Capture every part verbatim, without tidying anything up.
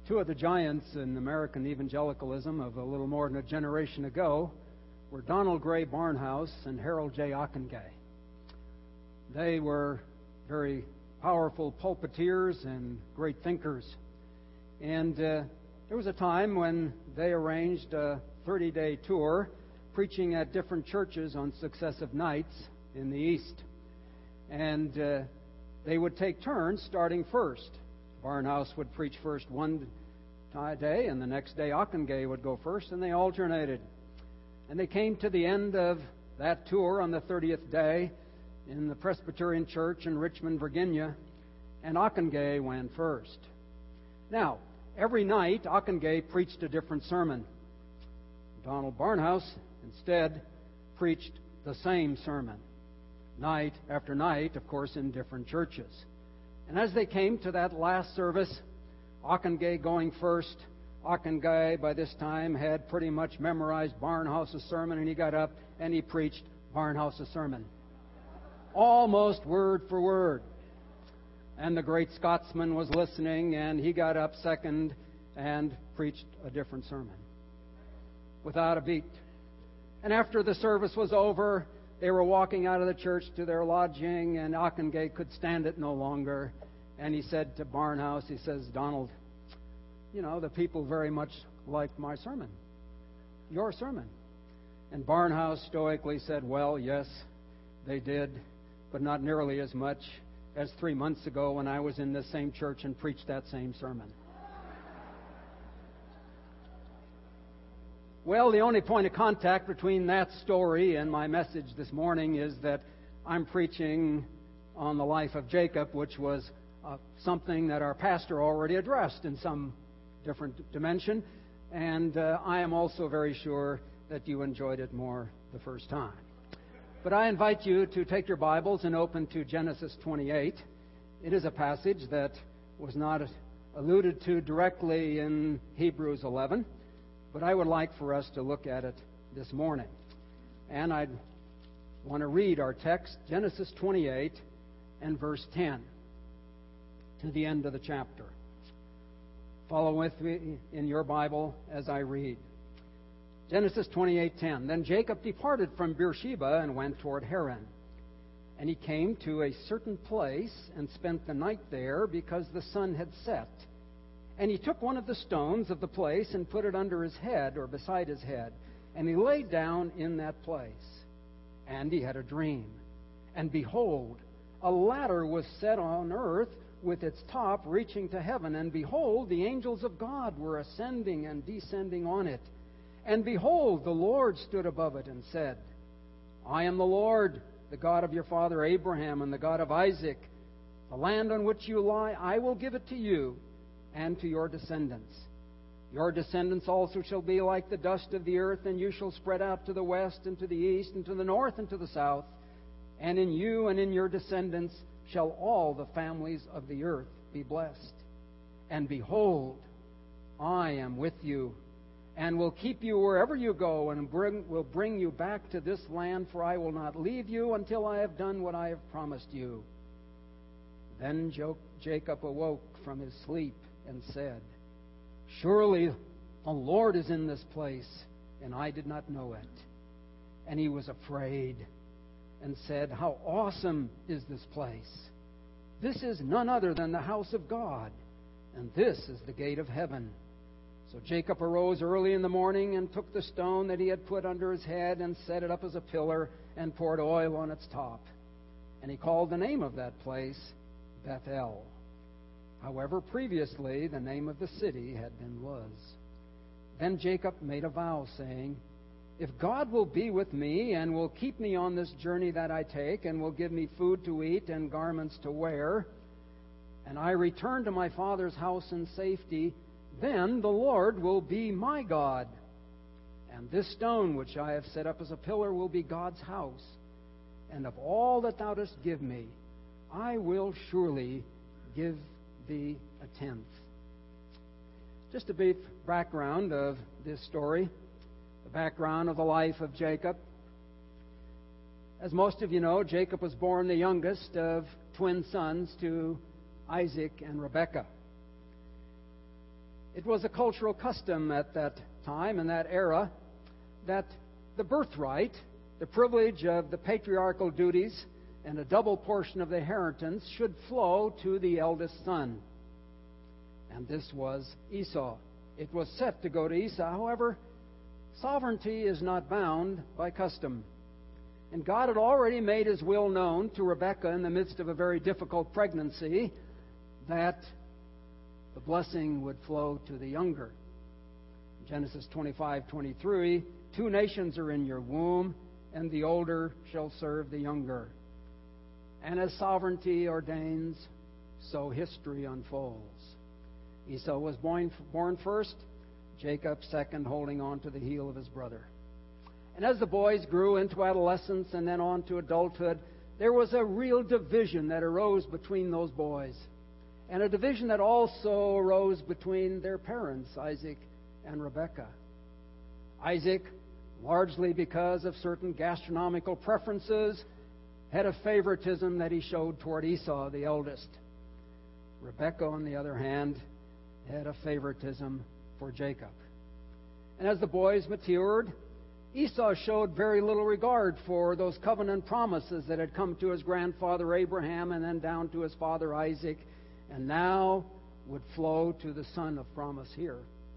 Two of the giants in American evangelicalism of a little more than a generation ago were Donald Gray Barnhouse and Harold J. Ockenga. They were very powerful pulpiteers and great thinkers. And uh, there was a time when they arranged a thirty-day tour preaching at different churches on successive nights in the East. And uh, they would take turns starting first. Barnhouse would preach first one day, and the next day Ockenga would go first, and they alternated. And they came to the end of that tour on the thirtieth day in the Presbyterian Church in Richmond, Virginia, and Ockenga went first. Now, every night Ockenga preached a different sermon. Donald Barnhouse instead preached the same sermon, night after night, of course, in different churches. And as they came to that last service, Ockenga going first, Ockenga by this time had pretty much memorized Barnhouse's sermon, and he got up and he preached Barnhouse's sermon, almost word for word. And the great Scotsman was listening, and he got up second and preached a different sermon, without a beat. And after the service was over, they were walking out of the church to their lodging, and Ockenga could stand it no longer. And he said to Barnhouse, he says, "Donald, you know, the people very much liked my sermon, your sermon." And Barnhouse stoically said, "Well, yes, they did, but not nearly as much as three months ago when I was in this same church and preached that same sermon." Well, the only point of contact between that story and my message this morning is that I'm preaching on the life of Jacob, which was uh, something that our pastor already addressed in some different dimension. And uh, I am also very sure that you enjoyed it more the first time. But I invite you to take your Bibles and open to Genesis twenty-eight. It is a passage that was not alluded to directly in Hebrews eleven, but I would like for us to look at it this morning. And I want to read our text, Genesis twenty-eight and verse ten, to the end of the chapter. Follow with me in your Bible as I read. Genesis twenty-eight ten. Then Jacob departed from Beersheba and went toward Haran. And he came to a certain place and spent the night there because the sun had set. And he took one of the stones of the place and put it under his head, or beside his head. And he lay down in that place. And he had a dream. And behold, a ladder was set on earth with its top reaching to heaven. And behold, the angels of God were ascending and descending on it. And behold, the Lord stood above it and said, "I am the Lord, the God of your father Abraham and the God of Isaac. The land on which you lie, I will give it to you and to your descendants. Your descendants also shall be like the dust of the earth, and you shall spread out to the west and to the east and to the north and to the south. And in you and in your descendants shall all the families of the earth be blessed. And behold, I am with you, and will keep you wherever you go, and bring, will bring you back to this land, for I will not leave you until I have done what I have promised you." Then Jacob awoke from his sleep and said, "Surely the Lord is in this place, and I did not know it." And he was afraid and said, "How awesome is this place! This is none other than the house of God, and this is the gate of heaven." So Jacob arose early in the morning and took the stone that he had put under his head and set it up as a pillar and poured oil on its top. And he called the name of that place Bethel. However, previously the name of the city had been Luz. Then Jacob made a vow, saying, "If God will be with me and will keep me on this journey that I take, and will give me food to eat and garments to wear, and I return to my father's house in safety, then the Lord will be my God. And this stone which I have set up as a pillar will be God's house. And of all that thou dost give me, I will surely give thee a tenth." Just a brief background of this story, the background of the life of Jacob. As most of you know, Jacob was born the youngest of twin sons to Isaac and Rebekah. It was a cultural custom at that time, in that era, that the birthright, the privilege of the patriarchal duties, and a double portion of the inheritance should flow to the eldest son. And this was Esau. It was set to go to Esau. However, sovereignty is not bound by custom. And God had already made His will known to Rebekah in the midst of a very difficult pregnancy, that the blessing would flow to the younger. Genesis twenty-five twenty-three, two nations are in your womb, and the older shall serve the younger. And as sovereignty ordains, so history unfolds. Esau was born, born first, Jacob second, holding on to the heel of his brother. And as the boys grew into adolescence and then on to adulthood, there was a real division that arose between those boys. And a division that also arose between their parents, Isaac and Rebekah. Isaac, largely because of certain gastronomical preferences, had a favoritism that he showed toward Esau, the eldest. Rebekah, on the other hand, had a favoritism for Jacob. And as the boys matured, Esau showed very little regard for those covenant promises that had come to his grandfather Abraham and then down to his father Isaac, and now would flow to the son of promise here.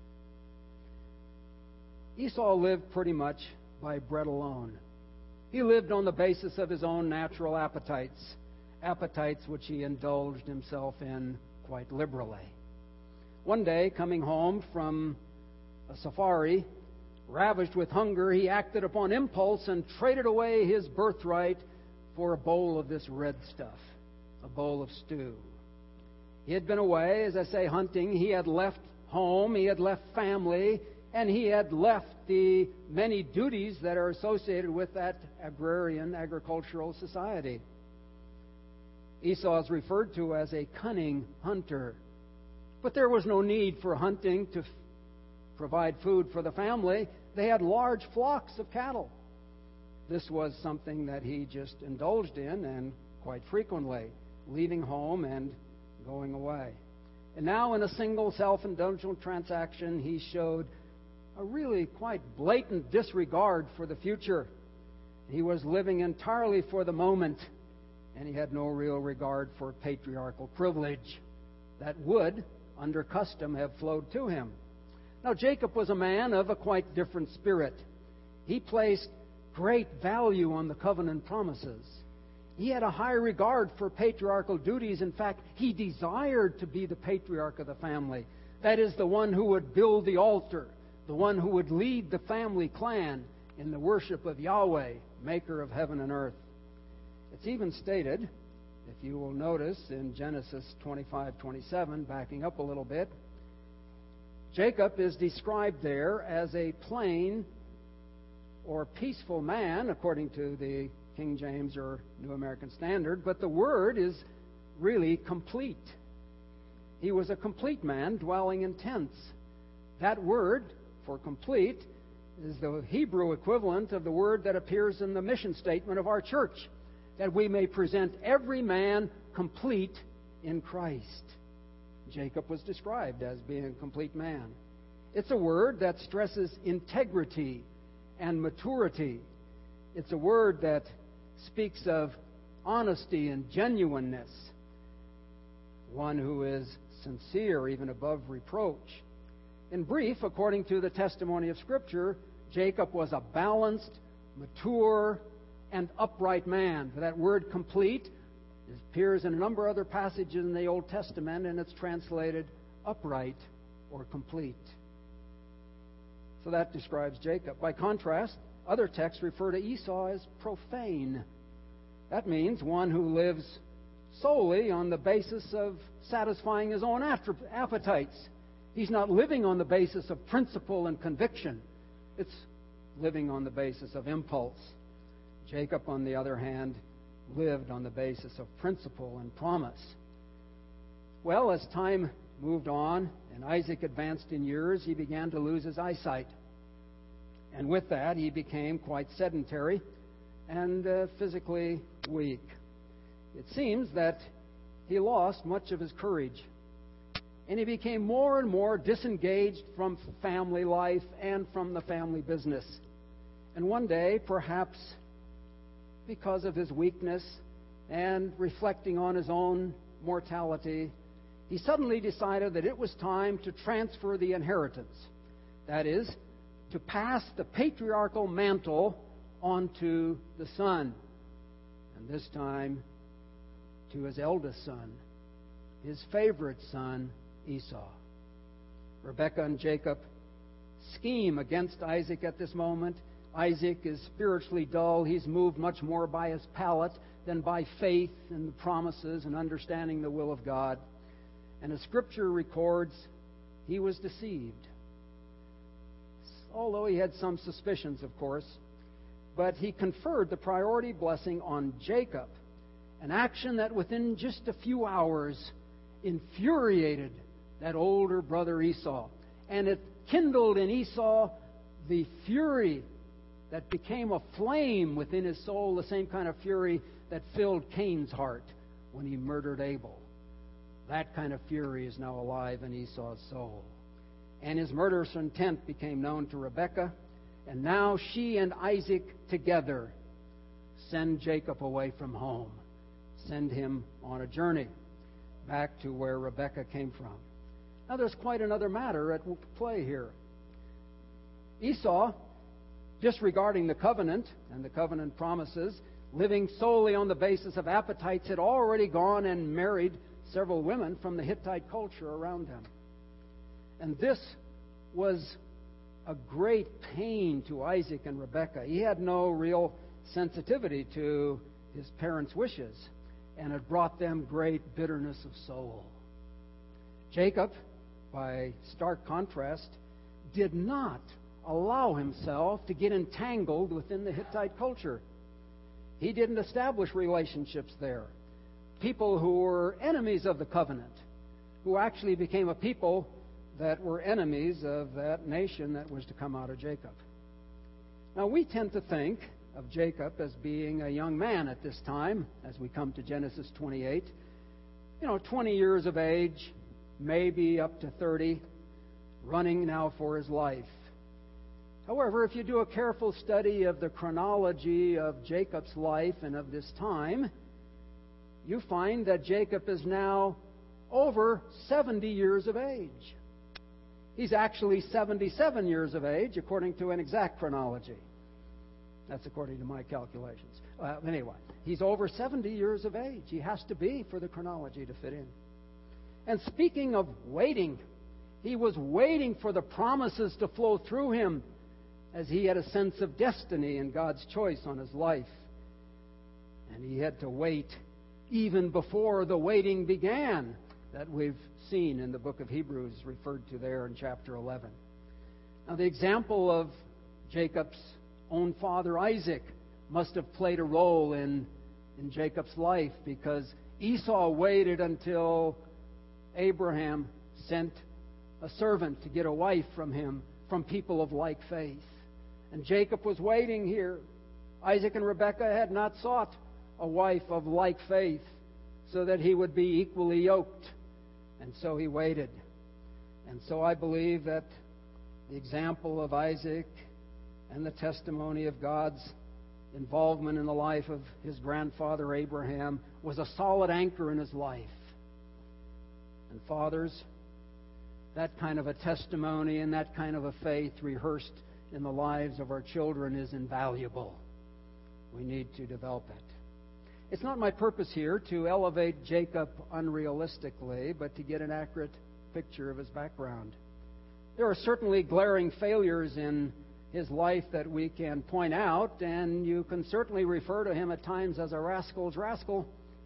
Esau lived pretty much by bread alone. He lived on the basis of his own natural appetites, appetites which he indulged himself in quite liberally. One day, coming home from a safari, ravished with hunger, he acted upon impulse and traded away his birthright for a bowl of this red stuff, a bowl of stew. He had been away, as I say, hunting. He had left home, he had left family, and he had left the many duties that are associated with that agrarian, agricultural society. Esau is referred to as a cunning hunter. But there was no need for hunting to f- provide food for the family. They had large flocks of cattle. This was something that he just indulged in, and quite frequently, leaving home and going away. And now, in a single self-indulgent transaction, he showed a really quite blatant disregard for the future. He was living entirely for the moment, and he had no real regard for patriarchal privilege that would, under custom, have flowed to him. Now, Jacob was a man of a quite different spirit. He placed great value on the covenant promises. He had a high regard for patriarchal duties. In fact, he desired to be the patriarch of the family. That is, the one who would build the altar, the one who would lead the family clan in the worship of Yahweh, maker of heaven and earth. It's even stated, if you will notice, in Genesis twenty-five twenty-seven, backing up a little bit, Jacob is described there as a plain or peaceful man, according to the King James or New American Standard, but the word is really complete. He was a complete man dwelling in tents. That word for complete is the Hebrew equivalent of the word that appears in the mission statement of our church, that we may present every man complete in Christ. Jacob was described as being a complete man. It's a word that stresses integrity and maturity. It's a word that speaks of honesty and genuineness. One who is sincere, even above reproach. In brief, according to the testimony of Scripture, Jacob was a balanced, mature, and upright man. That word complete appears in a number of other passages in the Old Testament, and it's translated upright or complete. So that describes Jacob. By contrast, other texts refer to Esau as profane. That means one who lives solely on the basis of satisfying his own appetites. He's not living on the basis of principle and conviction. It's living on the basis of impulse. Jacob, on the other hand, lived on the basis of principle and promise. Well, as time moved on and Isaac advanced in years, he began to lose his eyesight. And with that, he became quite sedentary and uh, physically weak. It seems that he lost much of his courage. and he became more and more disengaged from family life and from the family business. And one day, perhaps because of his weakness and reflecting on his own mortality, he suddenly decided that it was time to transfer the inheritance. That is, to pass the patriarchal mantle onto the son. And this time, to his eldest son, his favorite son, Esau. Rebekah and Jacob scheme against Isaac at this moment. Isaac is spiritually dull. He's moved much more by his palate than by faith in the promises and understanding the will of God. And as Scripture records, he was deceived. Although he had some suspicions, of course. But he conferred the priority blessing on Jacob, an action that within just a few hours infuriated that older brother Esau. And it kindled in Esau the fury that became a flame within his soul, the same kind of fury that filled Cain's heart when he murdered Abel. That kind of fury is now alive in Esau's soul. And his murderous intent became known to Rebekah, and now she and Isaac together send Jacob away from home, send him on a journey back to where Rebekah came from. Now there's quite another matter at play here. Esau, disregarding the covenant and the covenant promises, living solely on the basis of appetites, had already gone and married several women from the Hittite culture around him. And this was a great pain to Isaac and Rebekah. He had no real sensitivity to his parents' wishes, and it brought them great bitterness of soul. Jacob, by stark contrast, did not allow himself to get entangled within the Hittite culture. He didn't establish relationships there. People who were enemies of the covenant, who actually became a people that were enemies of that nation that was to come out of Jacob. Now, we tend to think of Jacob as being a young man at this time, as we come to Genesis twenty-eight. You know, twenty years of age, maybe up to thirty, running now for his life. However, if you do a careful study of the chronology of Jacob's life and of this time, you find that Jacob is now over seventy years of age. He's actually seventy-seven years of age, according to an exact chronology. That's according to my calculations. Uh, anyway, he's over seventy years of age. He has to be for the chronology to fit in. And speaking of waiting, he was waiting for the promises to flow through him, as he had a sense of destiny and God's choice on his life. And he had to wait even before the waiting began, that we've seen in the book of Hebrews, referred to there in chapter eleven. Now, the example of Jacob's own father Isaac must have played a role in, in Jacob's life, because Esau waited until Abraham sent a servant to get a wife from him, from people of like faith. And Jacob was waiting here. Isaac and Rebekah had not sought a wife of like faith so that he would be equally yoked. And so he waited. And so I believe that the example of Isaac and the testimony of God's involvement in the life of his grandfather Abraham was a solid anchor in his life. And fathers, that kind of a testimony and that kind of a faith rehearsed in the lives of our children is invaluable. We need to develop it. It's not my purpose here to elevate Jacob unrealistically, but to get an accurate picture of his background. There are certainly glaring failures in his life that we can point out, and you can certainly refer to him at times as a rascal's rascal,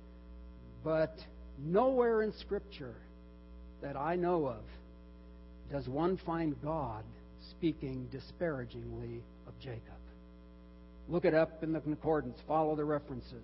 but nowhere in Scripture that I know of does one find God speaking disparagingly of Jacob. Look it up in the concordance. Follow the references.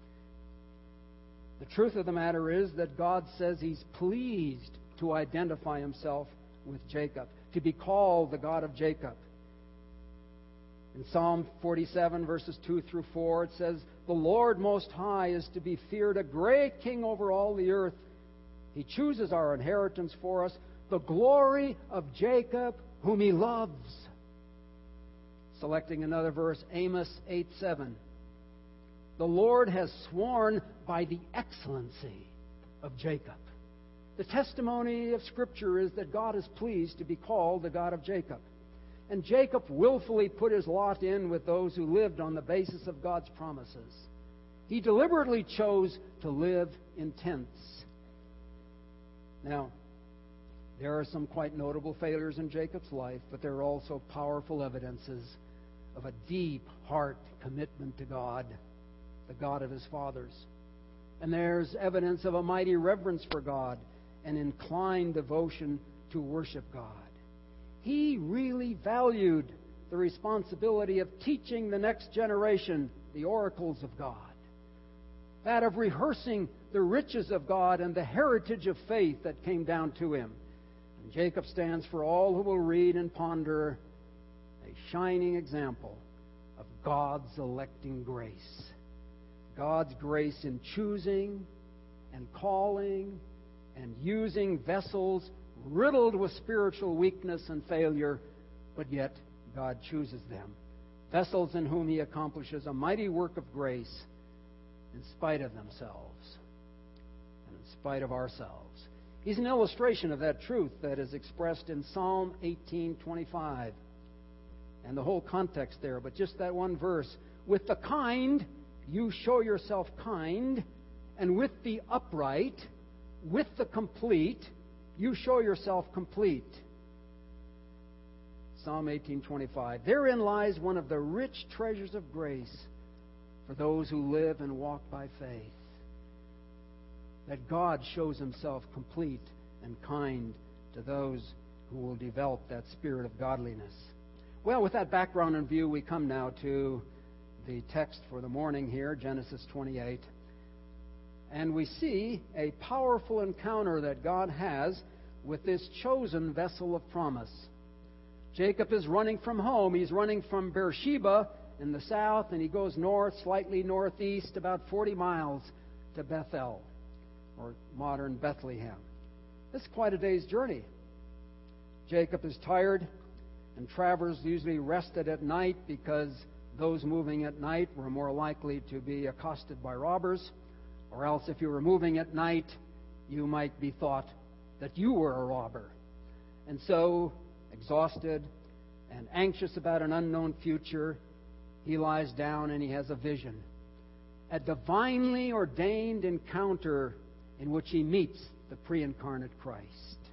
The truth of the matter is that God says He's pleased to identify Himself with Jacob, to be called the God of Jacob. In Psalm forty-seven, verses two through four, it says, "The Lord Most High is to be feared, a great King over all the earth. He chooses our inheritance for us, the glory of Jacob, whom He loves. Selecting another verse, Amos eight seven. The Lord has sworn by the excellency of Jacob. The testimony of Scripture is that God is pleased to be called the God of Jacob. And Jacob willfully put his lot in with those who lived on the basis of God's promises. He deliberately chose to live in tents. Now, there are some quite notable failures in Jacob's life, but there are also powerful evidences of a deep heart commitment to God, the God of his fathers. And there's evidence of a mighty reverence for God, an inclined devotion to worship God. He really valued the responsibility of teaching the next generation the oracles of God, that of rehearsing the riches of God and the heritage of faith that came down to him. And Jacob stands for all who will read and ponder a shining example of God's electing grace. God's grace in choosing and calling and using vessels riddled with spiritual weakness and failure, but yet God chooses them. Vessels in whom He accomplishes a mighty work of grace in spite of themselves and in spite of ourselves. He's an illustration of that truth that is expressed in Psalm eighteen twenty-five. And the whole context there, but just that one verse. With the kind, you show yourself kind, and with the upright, with the complete, you show yourself complete. Psalm eighteen twenty-five. Therein lies one of the rich treasures of grace for those who live and walk by faith. That God shows Himself complete and kind to those who will develop that spirit of godliness. Well, with that background in view, we come now to the text for the morning here, Genesis twenty-eight. And we see a powerful encounter that God has with this chosen vessel of promise. Jacob is running from home. He's running from Beersheba in the south, and he goes north, slightly northeast, about forty miles to Bethel, or modern Bethlehem. It's quite a day's journey. Jacob is tired, and travelers usually rested at night because those moving at night were more likely to be accosted by robbers, or else if you were moving at night, you might be thought that you were a robber. And so, exhausted and anxious about an unknown future, he lies down and he has a vision. A divinely ordained encounter in which he meets the pre-incarnate Christ.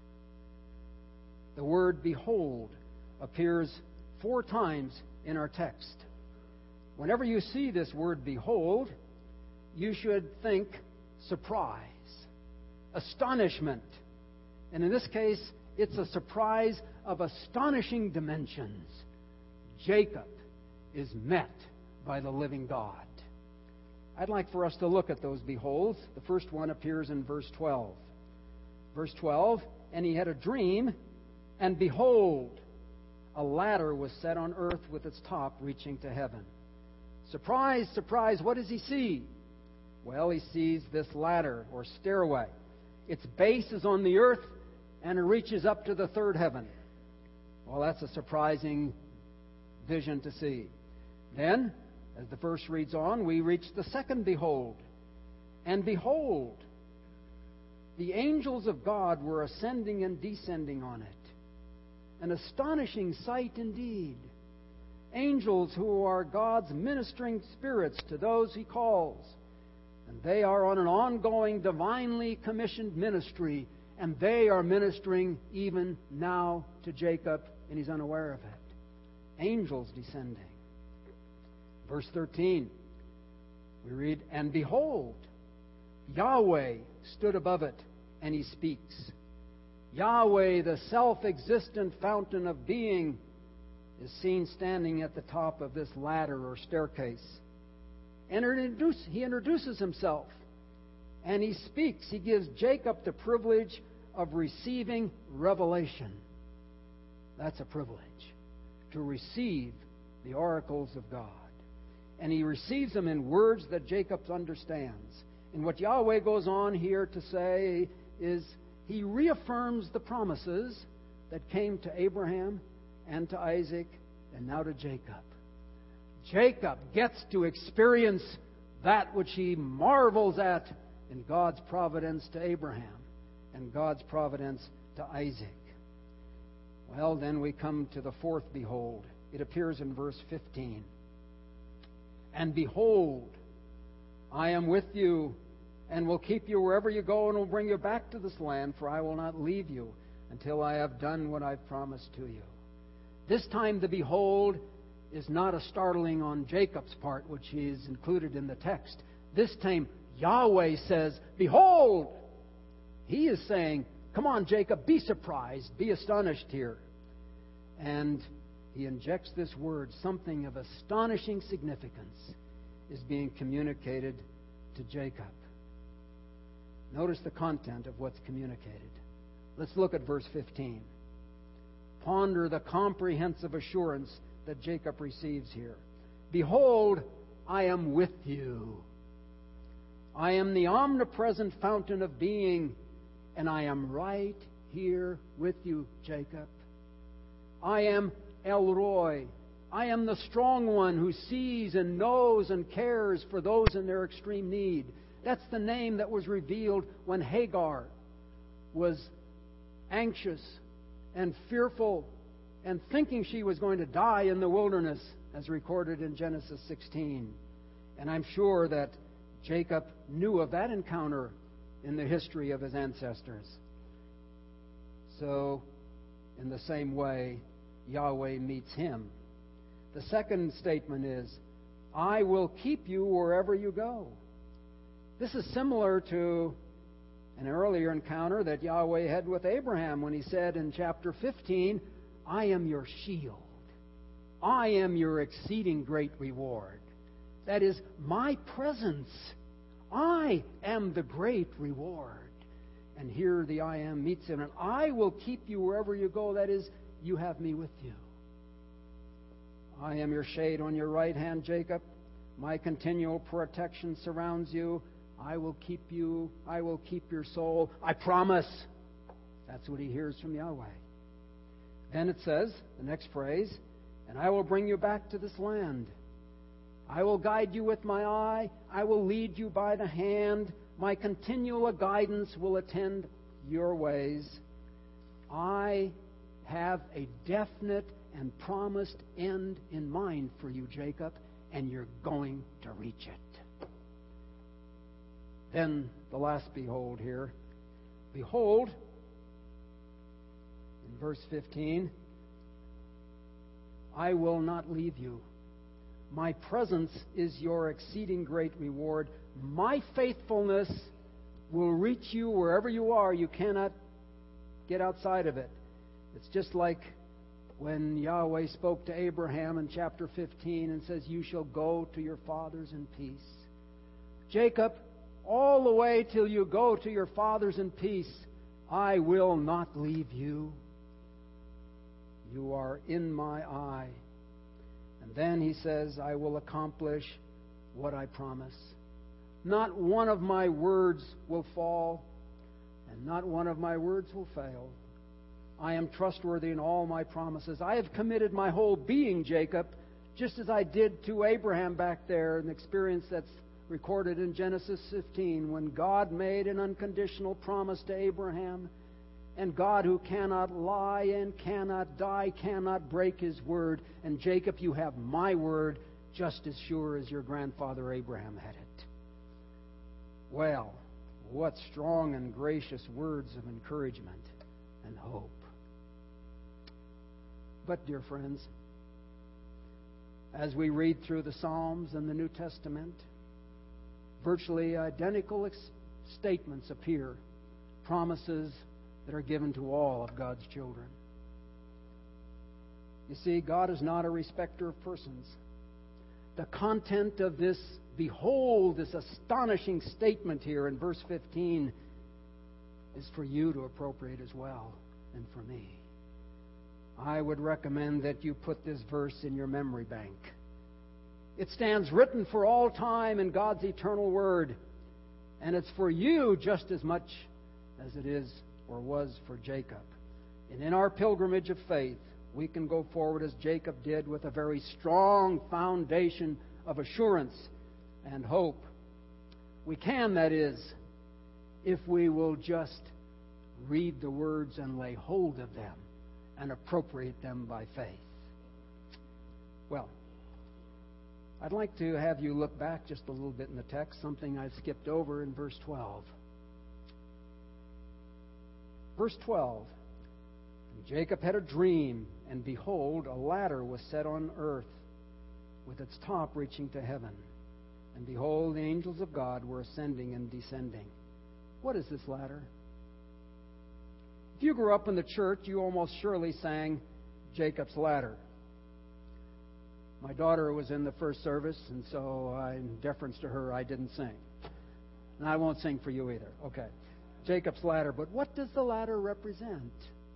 The word behold appears four times in our text. Whenever you see this word behold, you should think surprise, astonishment. And in this case, it's a surprise of astonishing dimensions. Jacob is met by the living God. I'd like for us to look at those beholds. The first one appears in verse twelve. Verse twelve, and he had a dream, and behold, a ladder was set on earth with its top reaching to heaven. Surprise, surprise, what does he see? Well, he sees this ladder or stairway. Its base is on the earth, and it reaches up to the third heaven. Well, that's a surprising vision to see. Then, as the verse reads on, we reach the second behold. And behold, the angels of God were ascending and descending on it. An astonishing sight indeed. Angels who are God's ministering spirits to those He calls. And they are on an ongoing, divinely commissioned ministry. And they are ministering even now to Jacob, and he's unaware of it. Angels descending. Verse thirteen, we read, and behold, Yahweh stood above it, and He speaks. Yahweh, the self-existent fountain of being, is seen standing at the top of this ladder or staircase. And He introduces Himself, and He speaks. He gives Jacob the privilege of receiving revelation. That's a privilege, to receive the oracles of God. And he receives them in words that Jacob understands. And what Yahweh goes on here to say is he reaffirms the promises that came to Abraham and to Isaac and now to Jacob. Jacob gets to experience that which he marvels at in God's providence to Abraham and God's providence to Isaac. Well, then we come to the fourth behold. It appears in verse fifteen. And behold, I am with you and will keep you wherever you go and will bring you back to this land, for I will not leave you until I have done what I've promised to you. This time the behold is not a startling on Jacob's part, which is included in the text. This time Yahweh says, behold! He is saying, come on, Jacob, be surprised, be astonished here. And he injects this word, something of astonishing significance is being communicated to Jacob. Notice the content of what's communicated. Let's look at verse fifteen. Ponder the comprehensive assurance that Jacob receives here. Behold, I am with you. I am the omnipresent fountain of being, and I am right here with you, Jacob. I am El Roi. I am the strong one who sees and knows and cares for those in their extreme need. That's the name that was revealed when Hagar was anxious and fearful and thinking she was going to die in the wilderness, as recorded in Genesis sixteen. And I'm sure that Jacob knew of that encounter in the history of his ancestors. So, in the same way, Yahweh meets him. The second statement is, I will keep you wherever you go. This is similar to an earlier encounter that Yahweh had with Abraham when he said in chapter fifteen, I am your shield. I am your exceeding great reward. That is, my presence. I am the great reward. And here the I am meets him, and I will keep you wherever you go. That is, you have me with you. I am your shade on your right hand, Jacob. My continual protection surrounds you. I will keep you. I will keep your soul. I promise. That's what he hears from Yahweh. Then it says, the next phrase, and I will bring you back to this land. I will guide you with my eye. I will lead you by the hand. My continual guidance will attend your ways. I have a definite and promised end in mind for you, Jacob, and you're going to reach it. Then the last behold here. Behold, in verse fifteen, I will not leave you. My presence is your exceeding great reward. My faithfulness will reach you wherever you are. You cannot get outside of it. It's just like when Yahweh spoke to Abraham in chapter fifteen and says, you shall go to your fathers in peace. Jacob, all the way till you go to your fathers in peace, I will not leave you. You are in my eye. And then he says, I will accomplish what I promise. Not one of my words will fall, and not one of my words will fail. I am trustworthy in all my promises. I have committed my whole being, Jacob, just as I did to Abraham back there, an experience that's recorded in Genesis fifteen, when God made an unconditional promise to Abraham. And God, who cannot lie and cannot die, cannot break His word. And Jacob, you have my word just as sure as your grandfather Abraham had it. Well, what strong and gracious words of encouragement and hope. But, dear friends, as we read through the Psalms and the New Testament, virtually identical ex- statements appear, promises that are given to all of God's children. You see, God is not a respecter of persons. The content of this, behold, this astonishing statement here in verse fifteen is for you to appropriate as well, and for me. I would recommend that you put this verse in your memory bank. It stands written for all time in God's eternal Word, and it's for you just as much as it is or was for Jacob. And in our pilgrimage of faith, we can go forward as Jacob did with a very strong foundation of assurance and hope. We can, that is, if we will just read the words and lay hold of them and appropriate them by faith. Well, I'd like to have you look back just a little bit in the text, something I skipped over in verse twelve. Verse twelve, and Jacob had a dream, and behold, a ladder was set on earth, with its top reaching to heaven. And behold, the angels of God were ascending and descending. What is this ladder? If you grew up in the church, you almost surely sang Jacob's Ladder. My daughter was in the first service, and so in deference to her, I didn't sing. And I won't sing for you either. Okay. Jacob's Ladder. But what does the ladder represent?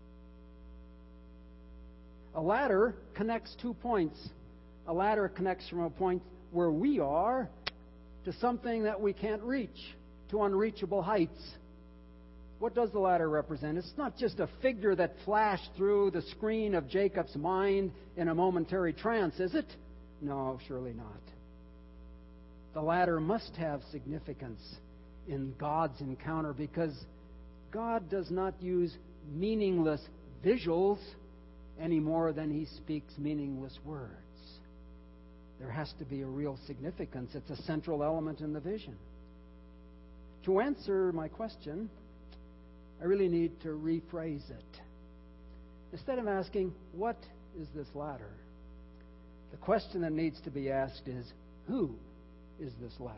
A ladder connects two points. A ladder connects from a point where we are to something that we can't reach, to unreachable heights. What does the ladder represent? It's not just a figure that flashed through the screen of Jacob's mind in a momentary trance, is it? No, surely not. The ladder must have significance in God's encounter, because God does not use meaningless visuals any more than He speaks meaningless words. There has to be a real significance. It's a central element in the vision. To answer my question, I really need to rephrase it. Instead of asking, what is this ladder? The question that needs to be asked is, who is this ladder?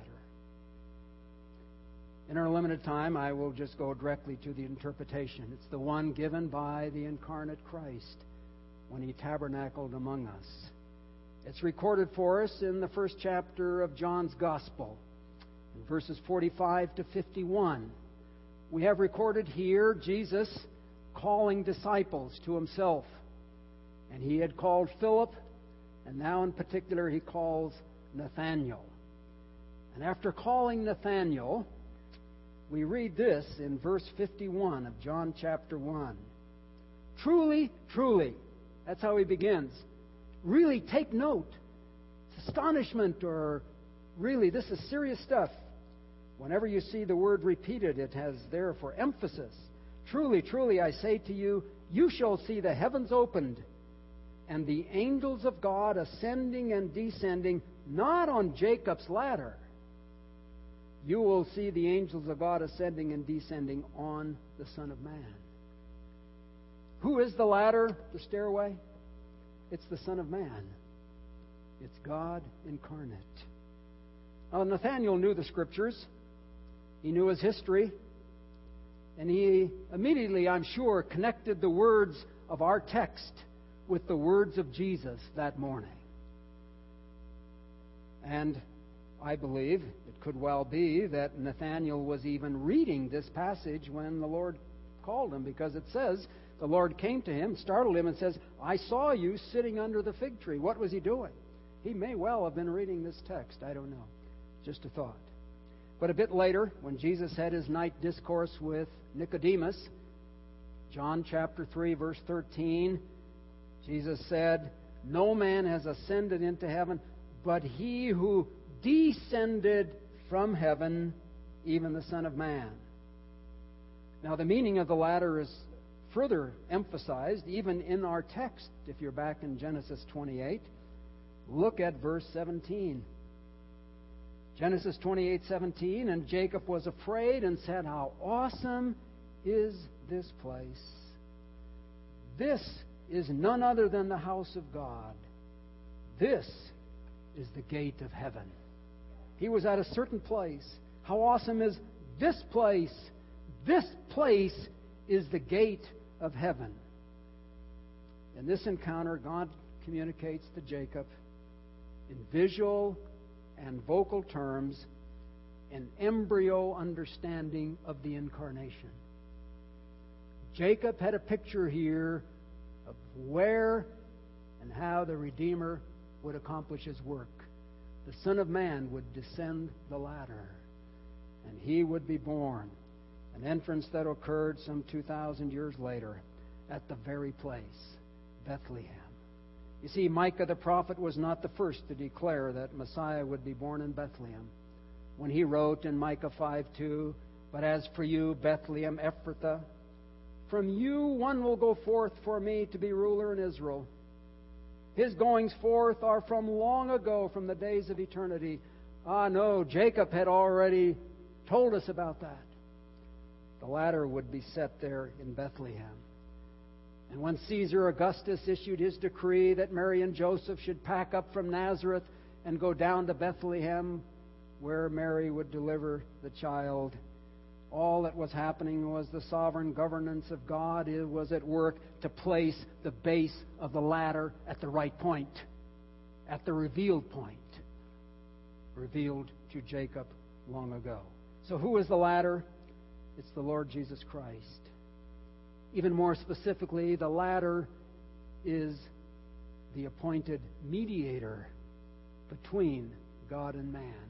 In our limited time, I will just go directly to the interpretation. It's the one given by the incarnate Christ when He tabernacled among us. It's recorded for us in the first chapter of John's Gospel, in verses forty-five to fifty-one. We have recorded here Jesus calling disciples to Himself. And He had called Philip, and now in particular He calls Nathanael. And after calling Nathanael, we read this in verse fifty-one of John chapter one. Truly, truly, that's how He begins. Really take note. It's astonishment, or really, this is serious stuff. Whenever you see the word repeated, it has there for emphasis. Truly, truly, I say to you, you shall see the heavens opened, and the angels of God ascending and descending, not on Jacob's ladder. You will see the angels of God ascending and descending on the Son of Man. Who is the ladder, the stairway? It's the Son of Man. It's God incarnate. Now, Nathanael knew the Scriptures. He knew his history. And he immediately, I'm sure, connected the words of our text with the words of Jesus that morning. And I believe it could well be that Nathanael was even reading this passage when the Lord called him, because it says the Lord came to him, startled him, and says, I saw you sitting under the fig tree. What was he doing? He may well have been reading this text. I don't know. Just a thought. But a bit later, when Jesus had His night discourse with Nicodemus, John chapter three, verse thirteen, Jesus said, no man has ascended into heaven, but He who descended from heaven, even the Son of Man. Now, the meaning of the ladder is further emphasized even in our text. If you're back in Genesis twenty-eight, look at verse seventeen. Genesis twenty-eight seventeen, and Jacob was afraid and said, how awesome is this place? This is none other than the house of God. This is the gate of heaven. He was at a certain place. How awesome is this place? This place is the gate of heaven. In this encounter, God communicates to Jacob in visual and vocal terms an embryo understanding of the incarnation. Jacob had a picture here of where and how the Redeemer would accomplish His work. The Son of Man would descend the ladder, and He would be born, An entrance that occurred some two thousand years later at the very place, Bethlehem. You see, Micah the prophet was not the first to declare that Messiah would be born in Bethlehem. When he wrote in Micah five two, "But as for you, Bethlehem Ephrathah, from you one will go forth for me to be ruler in Israel. His goings forth are from long ago, from the days of eternity." Ah, no, Jacob had already told us about that. The ladder would be set there in Bethlehem. And when Caesar Augustus issued his decree that Mary and Joseph should pack up from Nazareth and go down to Bethlehem, where Mary would deliver the child, all that was happening was the sovereign governance of God. It was at work to place the base of the ladder at the right point, at the revealed point, revealed to Jacob long ago. So who is the ladder? It's the Lord Jesus Christ. Even more specifically, the ladder is the appointed mediator between God and man.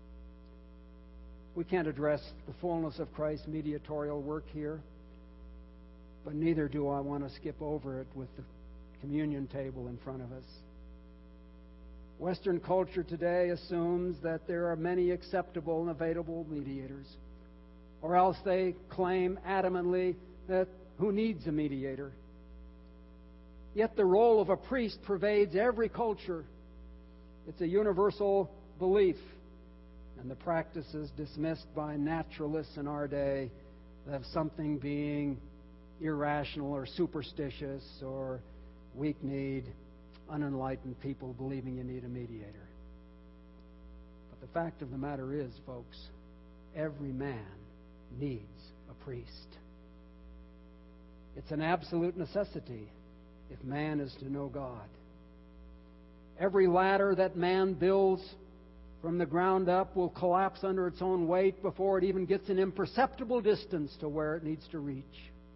We can't address the fullness of Christ's mediatorial work here, but neither do I want to skip over it with the communion table in front of us. Western culture today assumes that there are many acceptable and available mediators, or else they claim adamantly that who needs a mediator? Yet the role of a priest pervades every culture. It's a universal belief, and the practice is dismissed by naturalists in our day of something being irrational or superstitious or weak-kneed, unenlightened people believing you need a mediator. But the fact of the matter is, folks, every man needs a priest. It's an absolute necessity if man is to know God. Every ladder that man builds from the ground up will collapse under its own weight before it even gets an imperceptible distance to where it needs to reach.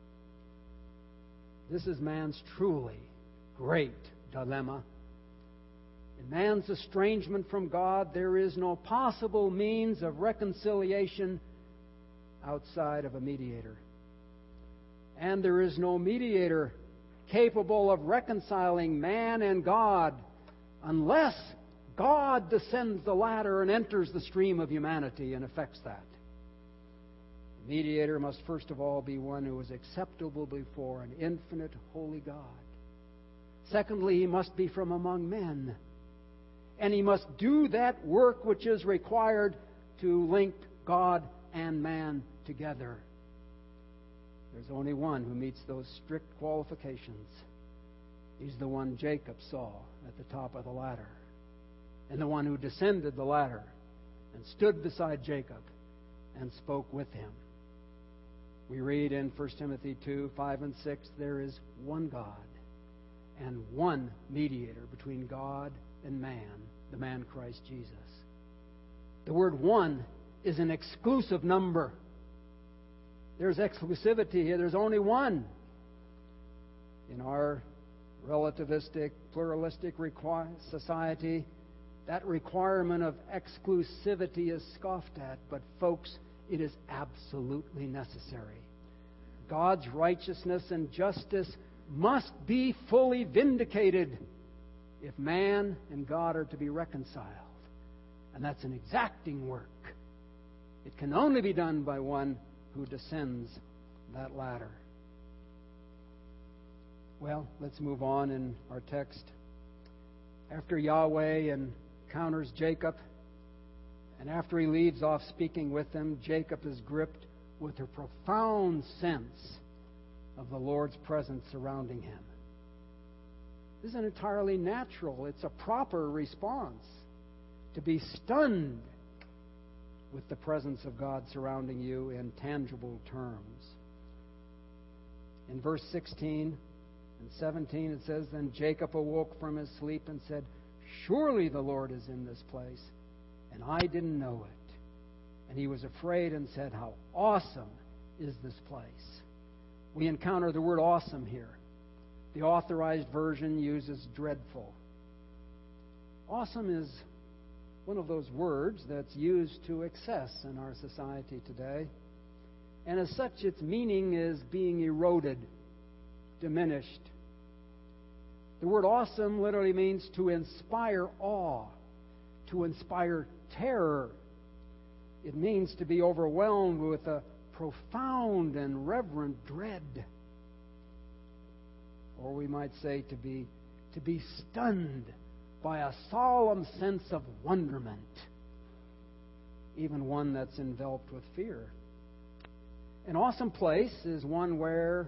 This is man's truly great dilemma. In man's estrangement from God, there is no possible means of reconciliation outside of a mediator. And there is no mediator capable of reconciling man and God unless God descends the ladder and enters the stream of humanity and effects that. The mediator must first of all be one who is acceptable before an infinite, holy God. Secondly, he must be from among men. And he must do that work which is required to link God and man together. There's only one who meets those strict qualifications. He's the one Jacob saw at the top of the ladder, and the one who descended the ladder and stood beside Jacob and spoke with him. We read in First Timothy two, five and six, there is one God and one mediator between God and man, the man Christ Jesus. The word one is an exclusive number. There's exclusivity here. There's only one. In our relativistic, pluralistic requi- society, that requirement of exclusivity is scoffed at. But folks, it is absolutely necessary. God's righteousness and justice must be fully vindicated if man and God are to be reconciled. And that's an exacting work. It can only be done by one who descends that ladder. Well, let's move on in our text. After Yahweh encounters Jacob, and after he leaves off speaking with him, Jacob is gripped with a profound sense of the Lord's presence surrounding him. This is entirely natural. It's a proper response to be stunned with the presence of God surrounding you in tangible terms. In verse sixteen and seventeen it says, Then Jacob awoke from his sleep and said, Surely the Lord is in this place, and I didn't know it. And he was afraid and said, How awesome is this place. We encounter the word awesome here. The authorized version uses dreadful. Awesome is one of those words that's used to excess in our society today. And as such, its meaning is being eroded, diminished. The word awesome literally means to inspire awe, to inspire terror. It means to be overwhelmed with a profound and reverent dread. Or we might say to be, to be stunned by a solemn sense of wonderment, even one that's enveloped with fear. An awesome place is one where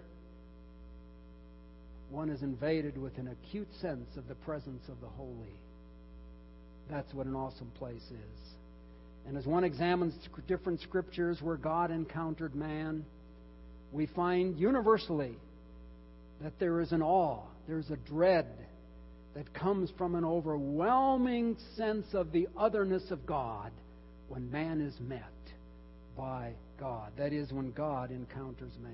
one is invaded with an acute sense of the presence of the holy. That's what an awesome place is. And as one examines different scriptures where God encountered man, we find universally that there is an awe, there's a dread that comes from an overwhelming sense of the otherness of God when man is met by God. That is, when God encounters man.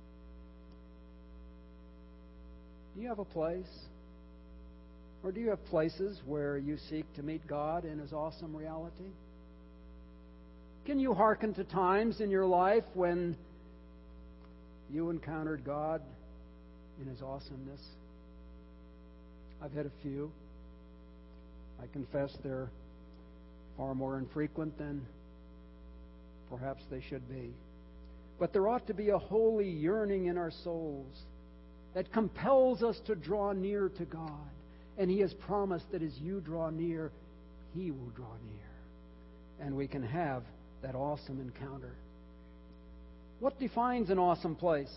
Do you have a place? Or do you have places where you seek to meet God in His awesome reality? Can you hearken to times in your life when you encountered God in His awesomeness? I've had a few. I confess they're far more infrequent than perhaps they should be. But there ought to be a holy yearning in our souls that compels us to draw near to God. And He has promised that as you draw near, He will draw near. And we can have that awesome encounter. What defines an awesome place?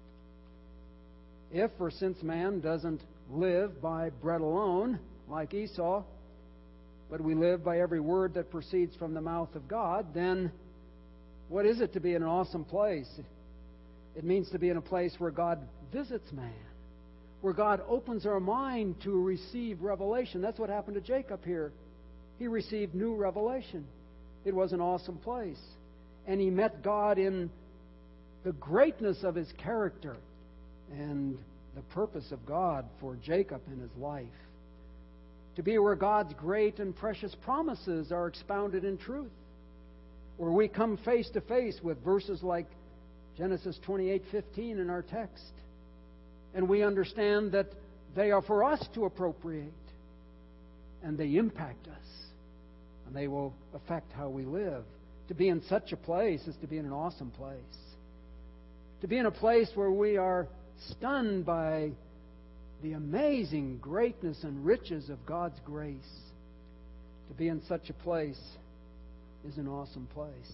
If or since man doesn't live by bread alone, like Esau, but we live by every word that proceeds from the mouth of God, then what is it to be in an awesome place? It means to be in a place where God visits man, where God opens our mind to receive revelation. That's what happened to Jacob here. He received new revelation. It was an awesome place. And he met God in the greatness of His character and the purpose of God for Jacob in his life. To be where God's great and precious promises are expounded in truth. Where we come face to face with verses like Genesis twenty-eight fifteen in our text. And we understand that they are for us to appropriate. And they impact us. And they will affect how we live. To be in such a place is to be in an awesome place. To be in a place where we are stunned by the amazing greatness and riches of God's grace. To be in such a place is an awesome place.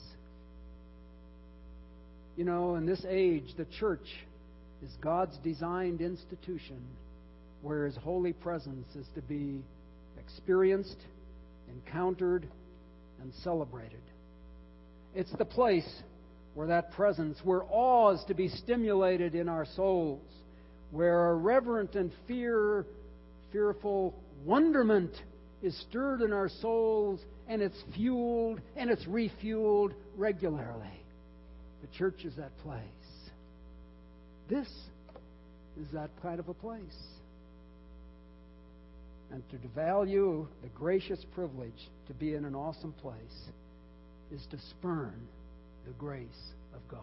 You know, in this age, the church is God's designed institution where His holy presence is to be experienced, encountered, and celebrated. It's the place where that presence, where awe is to be stimulated in our souls, where a reverent and fear, fearful wonderment is stirred in our souls, and it's fueled and it's refueled regularly. The church is that place. This is that kind of a place. And to value the gracious privilege to be in an awesome place is to spurn the grace of God.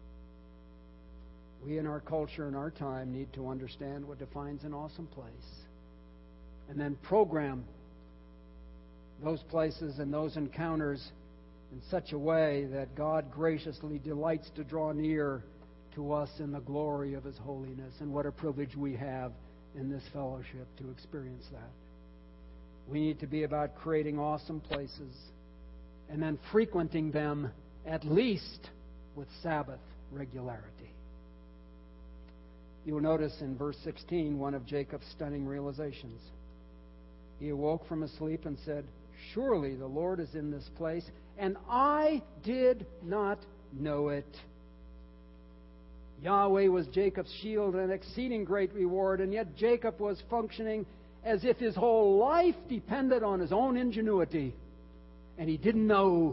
We in our culture and our time need to understand what defines an awesome place. And then program those places and those encounters in such a way that God graciously delights to draw near to us in the glory of His holiness. And what a privilege we have in this fellowship to experience that. We need to be about creating awesome places and then frequenting them at least with Sabbath regularity. You'll notice in verse sixteen one of Jacob's stunning realizations. He awoke from his sleep and said, "Surely the Lord is in this place, and I did not know it." Yahweh was Jacob's shield and an exceeding great reward, and yet Jacob was functioning as if his whole life depended on his own ingenuity. And he didn't know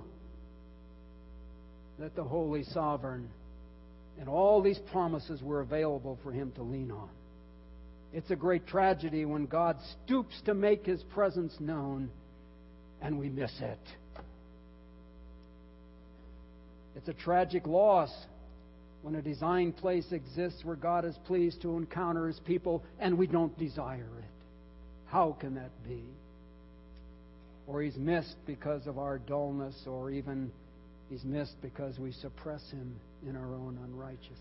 that the Holy Sovereign and all these promises were available for him to lean on. It's a great tragedy when God stoops to make His presence known and we miss it. It's a tragic loss when a designed place exists where God is pleased to encounter His people and we don't desire it? How can that be? Or He's missed because of our dullness, or even He's missed because we suppress Him in our own unrighteousness.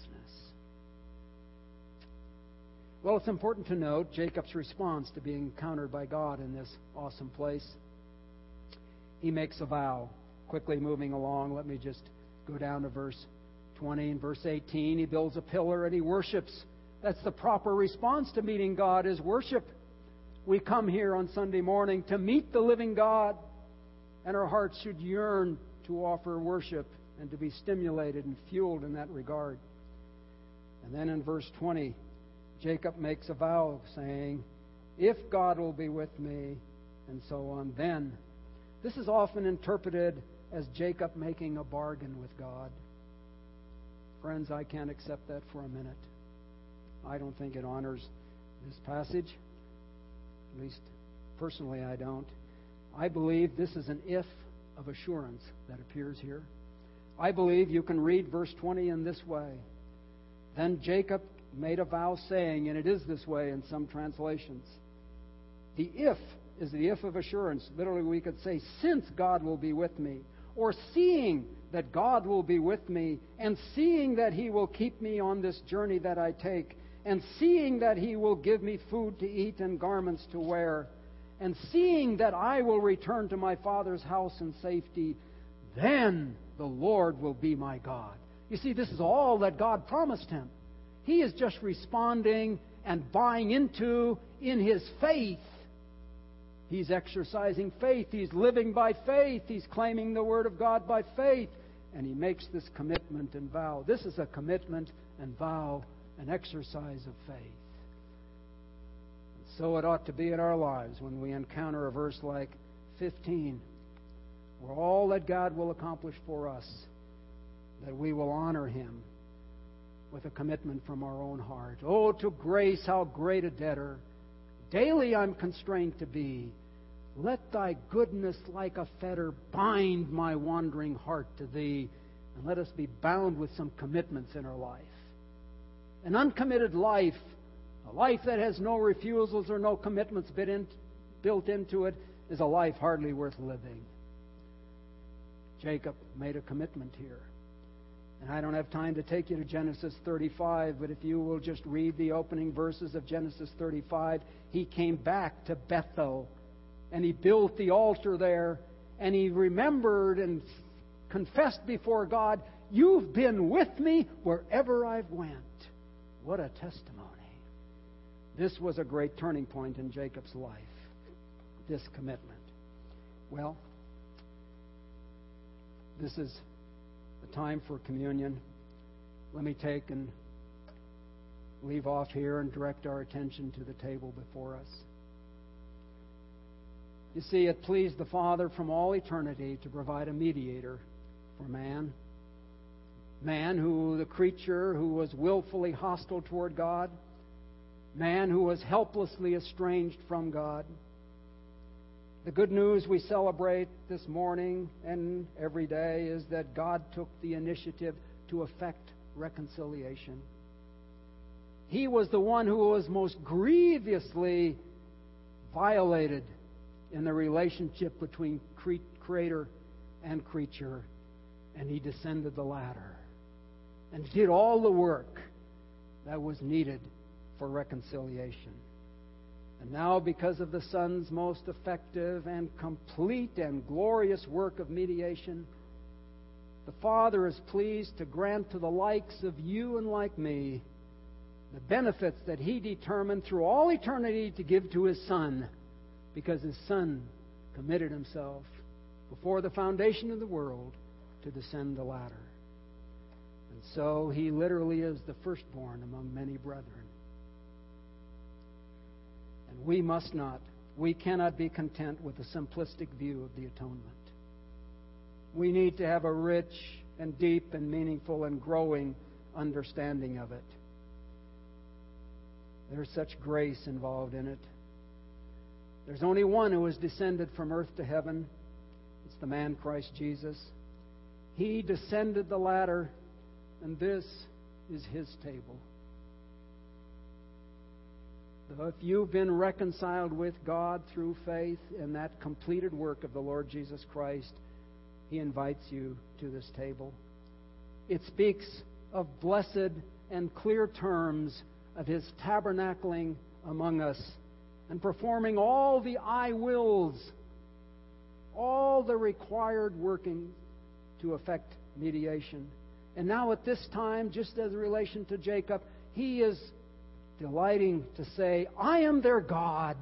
Well, it's important to note Jacob's response to being encountered by God in this awesome place. He makes a vow. Quickly moving along, let me just go down to verse twenty and verse eighteen. He builds a pillar and he worships. That's the proper response to meeting God, is worship. We come here on Sunday morning to meet the living God, and our hearts should yearn to offer worship and to be stimulated and fueled in that regard. And then in verse twenty, Jacob makes a vow saying, if God will be with me, and so on, then. This is often interpreted as Jacob making a bargain with God. Friends, I can't accept that for a minute. I don't think it honors this passage. At least personally I don't. I believe this is an if of assurance that appears here. I believe you can read verse twenty in this way. Then Jacob made a vow saying, and it is this way in some translations. The if is the if of assurance. Literally we could say, since God will be with me, or seeing that God will be with me, and seeing that He will keep me on this journey that I take, and seeing that He will give me food to eat and garments to wear, and seeing that I will return to my father's house in safety, then the Lord will be my God. You see, this is all that God promised him. He is just responding and buying into in his faith. He's exercising faith. He's living by faith. He's claiming the Word of God by faith. And he makes this commitment and vow. This is a commitment and vow, an exercise of faith. And so it ought to be in our lives when we encounter a verse like fifteen, where all that God will accomplish for us, that we will honor Him with a commitment from our own heart. Oh, to grace, how great a debtor daily I'm constrained to be. Let Thy goodness like a fetter bind my wandering heart to Thee. And let us be bound with some commitments in our life. An uncommitted life, a life that has no refusals or no commitments built into it, is a life hardly worth living. Jacob made a commitment here. And I don't have time to take you to Genesis thirty-five, but if you will just read the opening verses of Genesis thirty-five, he came back to Bethel, and he built the altar there, and he remembered and confessed before God, "You've been with me wherever I've went." What a testimony. This was a great turning point in Jacob's life, this commitment. Well, this is the time for communion. Let me take and leave off here and direct our attention to the table before us. You see, it pleased the Father from all eternity to provide a mediator for man. Man who, the creature who was willfully hostile toward God. Man who was helplessly estranged from God. The good news we celebrate this morning and every day is that God took the initiative to effect reconciliation. He was the one who was most grievously violated in the relationship between Creator and creature, and He descended the ladder and did all the work that was needed for reconciliation. And now, because of the Son's most effective and complete and glorious work of mediation, the Father is pleased to grant to the likes of you and like me the benefits that He determined through all eternity to give to His Son, because His Son committed Himself before the foundation of the world to descend the ladder. And so He literally is the firstborn among many brethren. And we must not, we cannot be content with a simplistic view of the atonement. We need to have a rich and deep and meaningful and growing understanding of it. There's such grace involved in it. There's only one who has descended from earth to heaven. It's the man Christ Jesus. He descended the ladder, and this is His table. So if you've been reconciled with God through faith in that completed work of the Lord Jesus Christ, He invites you to this table. It speaks of blessed and clear terms of His tabernacling among us and performing all the I wills, all the required working to effect mediation. And now at this time, just as in relation to Jacob, He is delighting to say, I am their God.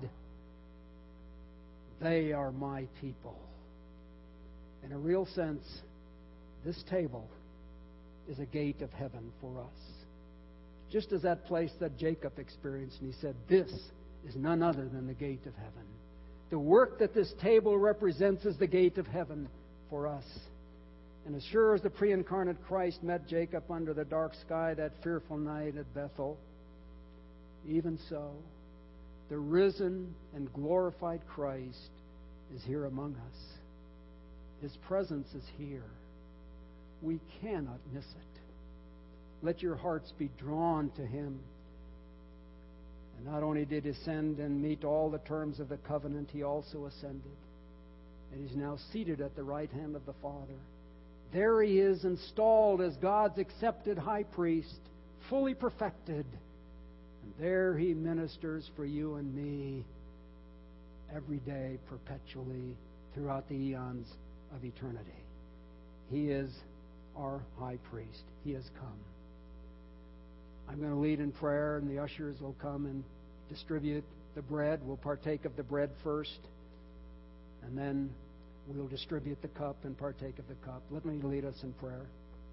They are my people. In a real sense, this table is a gate of heaven for us. Just as that place that Jacob experienced, and he said, this is none other than the gate of heaven. The work that this table represents is the gate of heaven for us. And as sure as the pre-incarnate Christ met Jacob under the dark sky that fearful night at Bethel, even so, the risen and glorified Christ is here among us. His presence is here. We cannot miss it. Let your hearts be drawn to Him. And not only did He ascend and meet all the terms of the covenant, He also ascended. And He's now seated at the right hand of the Father. There He is, installed as God's accepted high priest, fully perfected. And there He ministers for you and me every day, perpetually, throughout the eons of eternity. He is our high priest. He has come. I'm going to lead in prayer, and the ushers will come and distribute the bread. We'll partake of the bread first, and then we'll distribute the cup and partake of the cup. Let me lead us in prayer.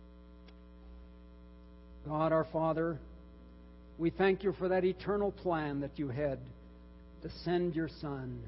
God, our Father, we thank You for that eternal plan that You had to send Your Son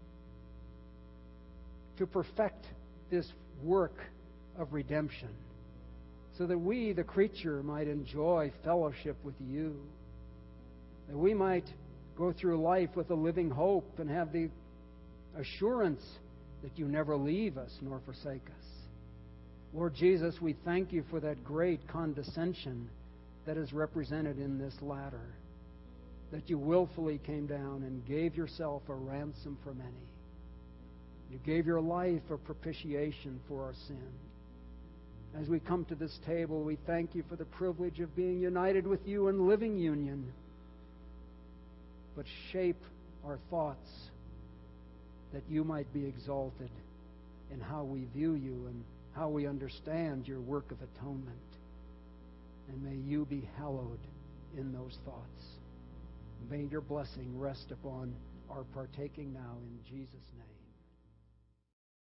to perfect this work of redemption, so that we, the creature, might enjoy fellowship with You, that we might go through life with a living hope and have the assurance that You never leave us nor forsake us. Lord Jesus, we thank You for that great condescension that is represented in this ladder, that You willfully came down and gave Yourself a ransom for many. You gave Your life a propitiation for our sin. As we come to this table, we thank You for the privilege of being united with You in living union. But shape our thoughts that You might be exalted in how we view You and how we understand Your work of atonement. And may You be hallowed in those thoughts. May Your blessing rest upon our partaking now in Jesus' name.